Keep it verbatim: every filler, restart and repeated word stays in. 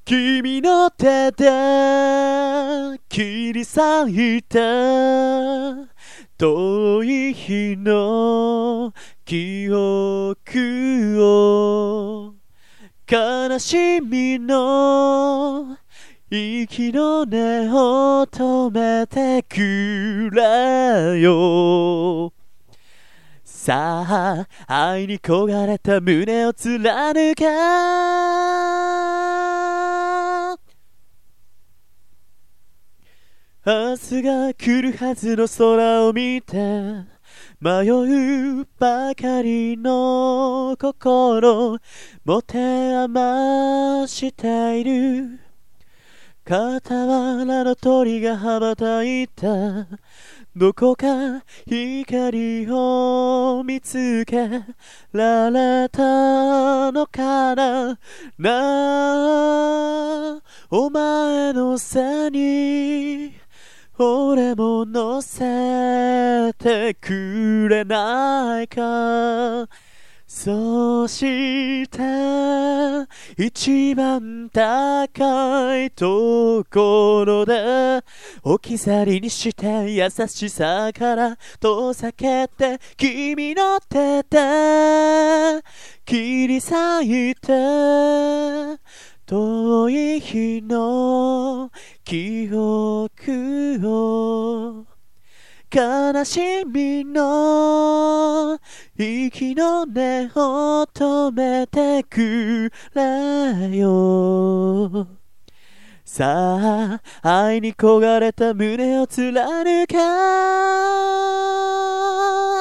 君の手で切り裂いた遠い日の記憶を悲しみの息の根を止めてくれよ。さあ愛に焦がれた胸を貫け。明日が来るはずの空を見て迷うばかりの心持て余している。傍らの鳥が羽ばたいたどこか光を見つけられたのかな。なあお前の背に俺も乗せてくれないか。そして一番高いところで置き去りにして優しさから遠ざけて君の手で切り裂いて遠い日の記憶を悲しみの息の根を止めてくれよ。さあ愛に焦がれた胸を貫け。